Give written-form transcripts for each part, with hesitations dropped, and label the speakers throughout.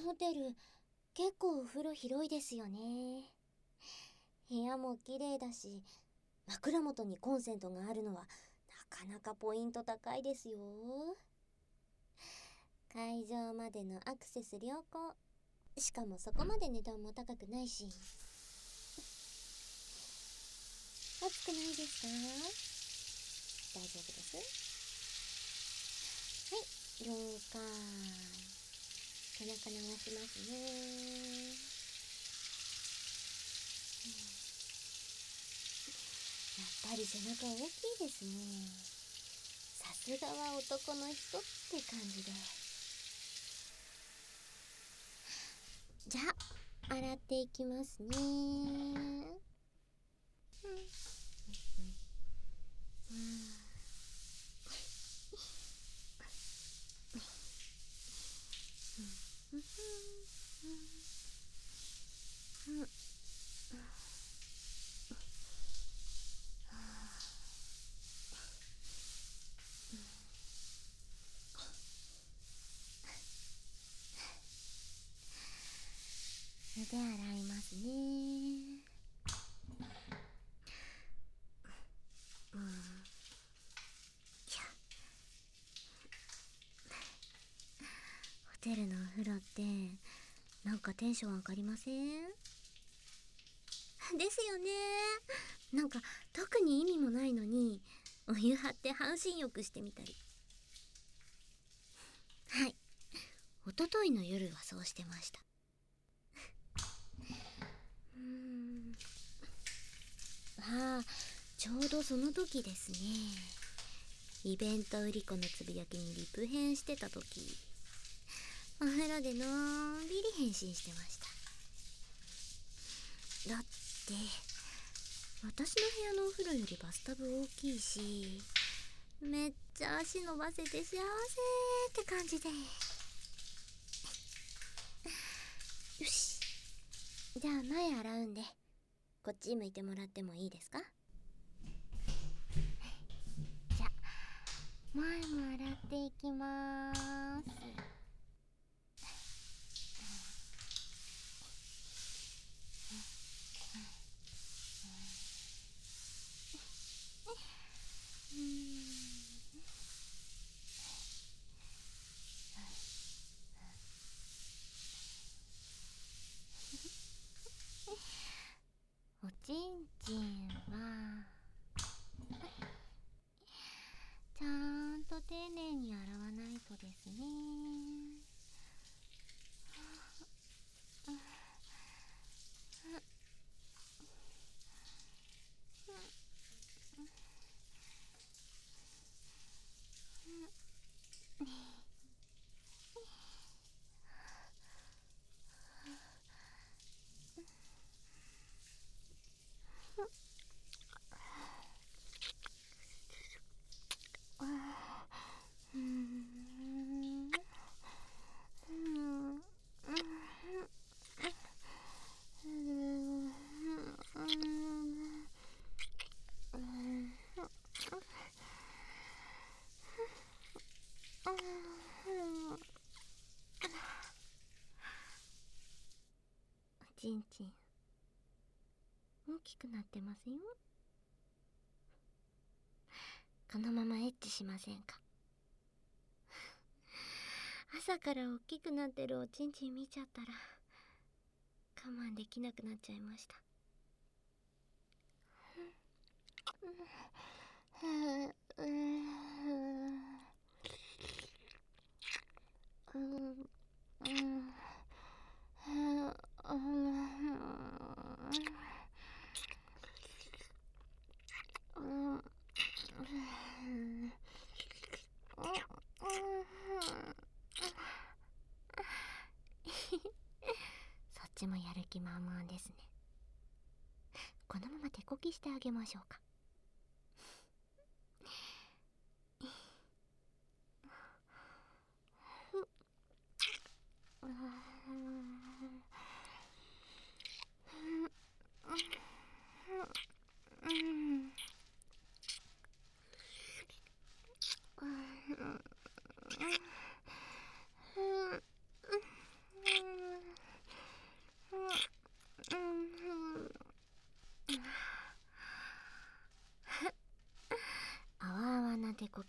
Speaker 1: ホテル、結構お風呂広いですよね。部屋も綺麗だし、枕元にコンセントがあるのはなかなかポイント高いですよ。会場までのアクセス良好。しかもそこまで値段も高くないし。暑くないですか？大丈夫です。はい、了解。背中流しますね。やっぱり背中大きいですね。さすがは男の人って感じで。じゃあ洗っていきますね。腕洗いますね。ホテルのお風呂ってなんかテンション上がりません？ですよね。なんか特に意味もないのにお湯張って半身浴してみたり。はい、一昨日の夜はそうしてました。ああ、ちょうどその時ですね。イベント売り子のつぶやきにリプ返してた時、お風呂でのんびり返信してました。だって私の部屋のお風呂よりバスタブ大きいし、めっちゃ足伸ばせて幸せって感じで。よし、じゃあ前洗うんでこっち向いてもらってもいいですか？じゃあ前も洗っていきまーす。おちんちんはちゃんと丁寧に洗わないとですね。おちんちん大きくなってますよ。このままエッチしませんか？朝から大きくなってるおちんちん見ちゃったら我慢できなくなっちゃいました。そっちもやる気満々ですね。このまま手こきしてあげましょうか。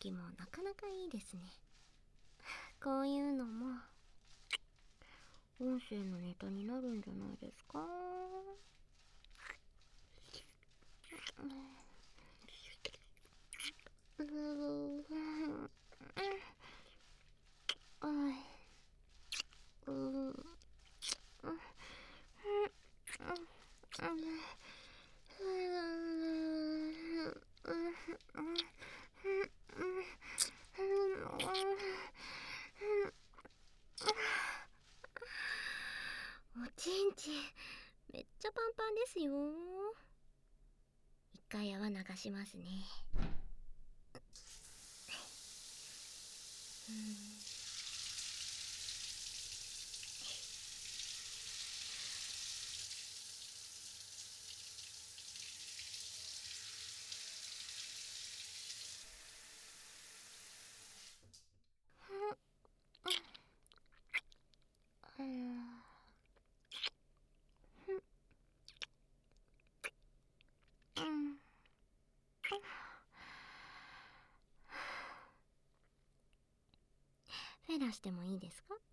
Speaker 1: 気もなかなかいいですね。こういうのも音声のネタになるんじゃないですか。おちんちんめっちゃパンパンですよ。一回泡流しますね。フェラしてもいいですか？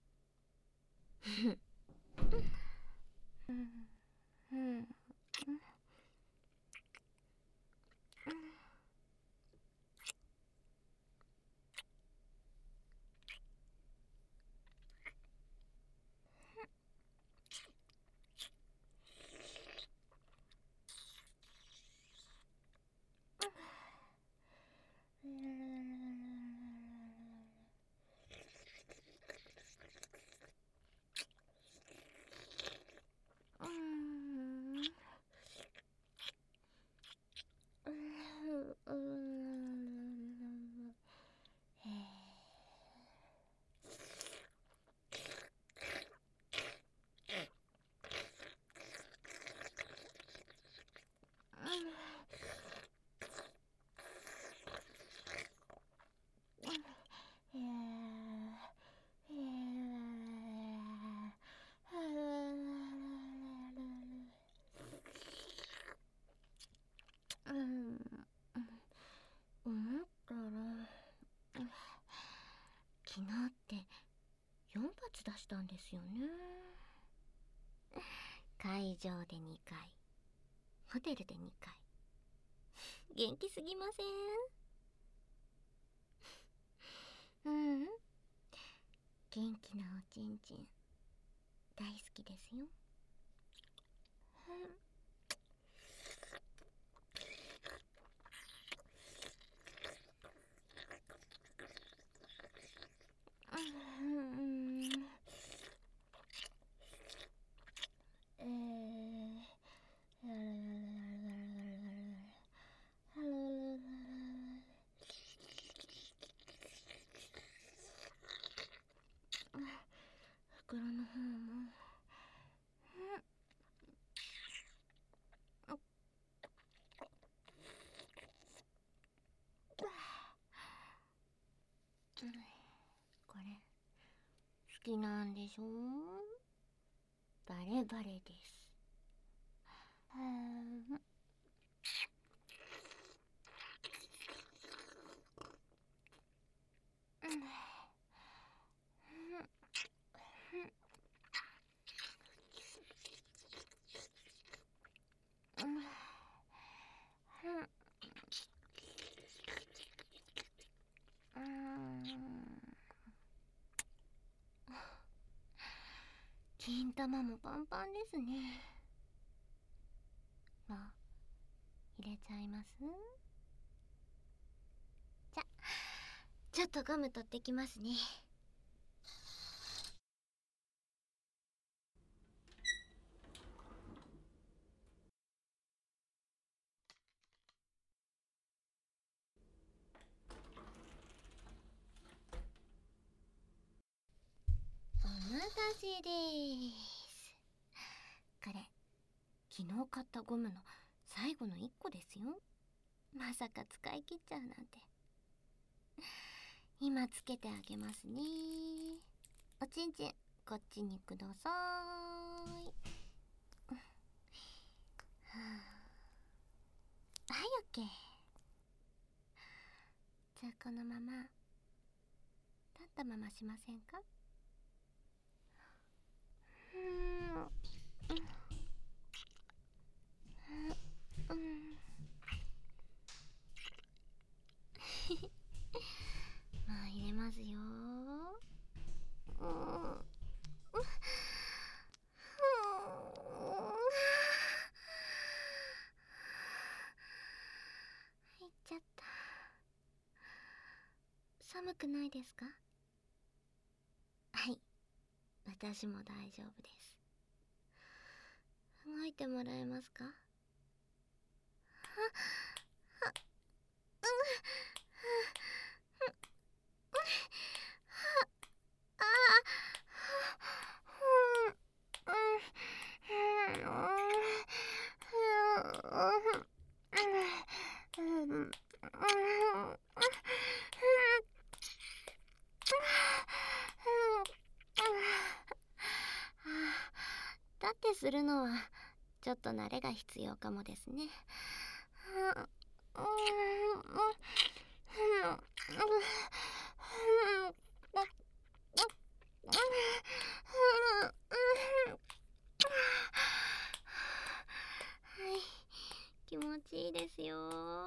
Speaker 1: 思ったら昨日って4発出したんですよね。会場で2回、ホテルで2回。元気すぎません？元気なおちんちん大好きですよ。袋の方もこれ好きなんでしょ？バレバレです。金玉もパンパンですね。もう入れちゃいます？じゃ、ちょっとガム取ってきますね。お待たせです。これ昨日買ったゴムの最後の1個ですよ。まさか使い切っちゃうなんて。今つけてあげますね。おちんちんこっちにください。はい、オッケー。 じゃあこのまま立ったまましませんか？まあ入れますよ。入っちゃった。寒くないですか？はい、私も大丈夫です。動いてもらえますか？立ってするのはちょっと慣れが必要かもですね。気持ちいいですよ。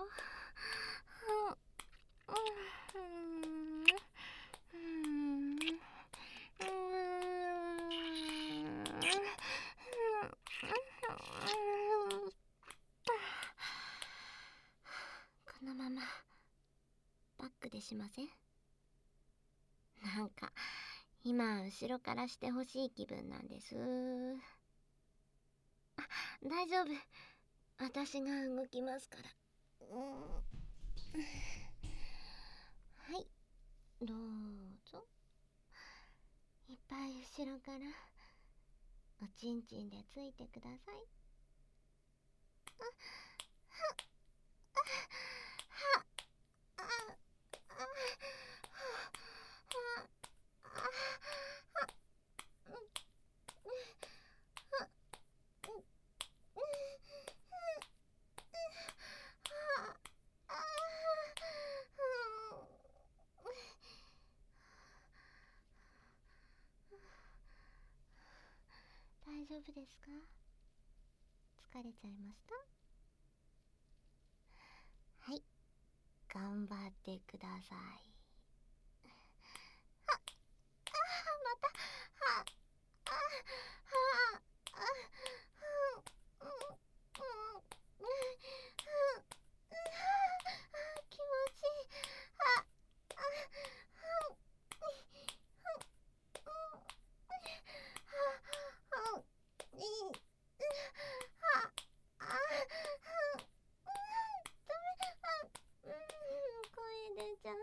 Speaker 1: このままバックでしません？なんか今後ろからしてほしい気分なんです。あ、大丈夫、私が動きますから。はい、どうぞ。いっぱい後ろからおちんちんでついてください。大丈夫ですか？疲れちゃいました？はい、頑張ってください。気持ちいい。声出ちゃう。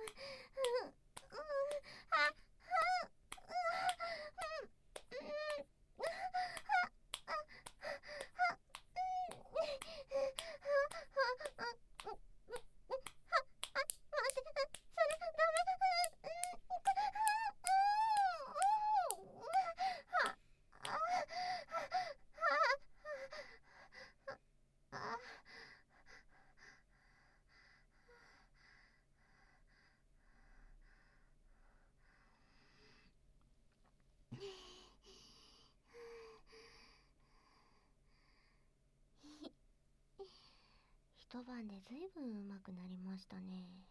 Speaker 1: 一晩でずいぶん上手くなりましたね。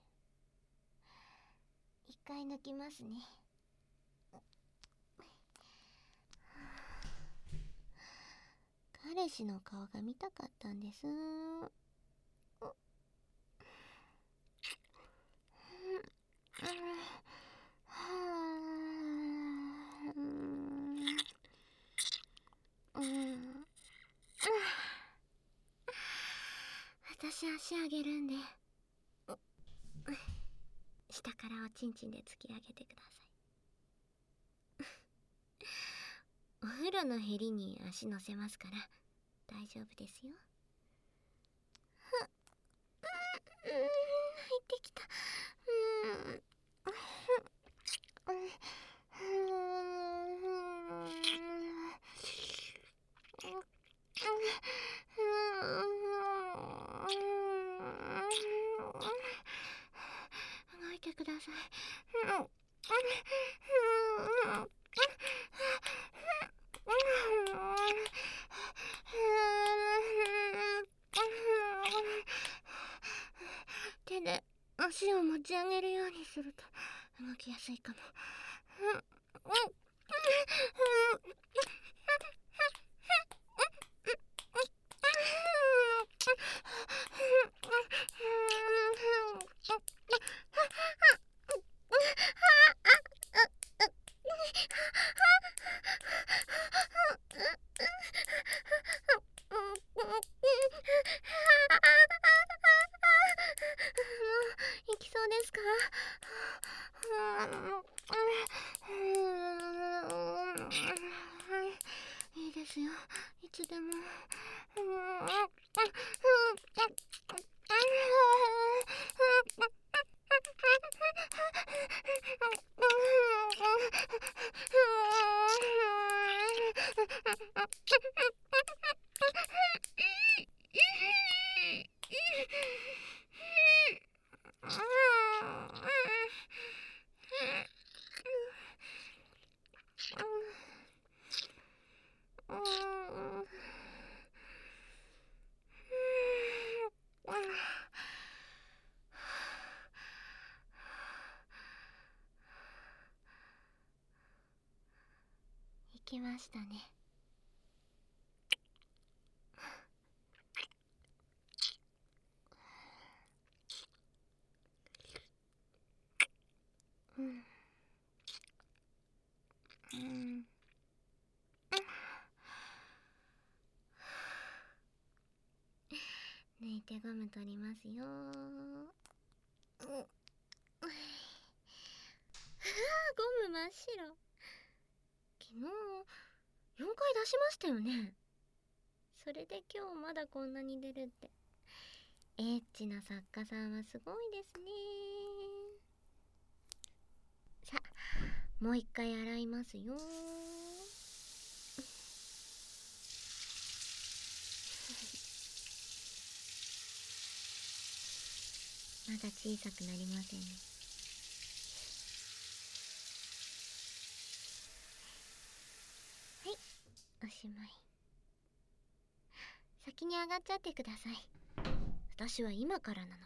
Speaker 1: 一回抜きますね。彼氏の顔が見たかったんです。私足あげるんで、下からおちんちんで突き上げてください。お風呂のへりに足乗せますから大丈夫ですよ。入ってきた。動手で足を持ち上げるようにすると動きやすいかも。行きそうですか？いいですよ、いつでも。行きましたね。抜いてゴム取りますよ。ゴム真っ白。昨日4回出しましたよね。それで今日まだこんなに出るって、エッチな作家さんはすごいですね。さあ、もう一回洗いますよ。まだ小さくなりませんね。はい、おしまい。先に上がっちゃってください。私は今からなので。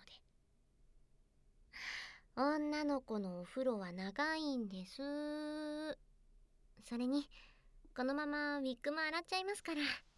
Speaker 1: 女の子のお風呂は長いんです。それにこのままウィッグも洗っちゃいますから。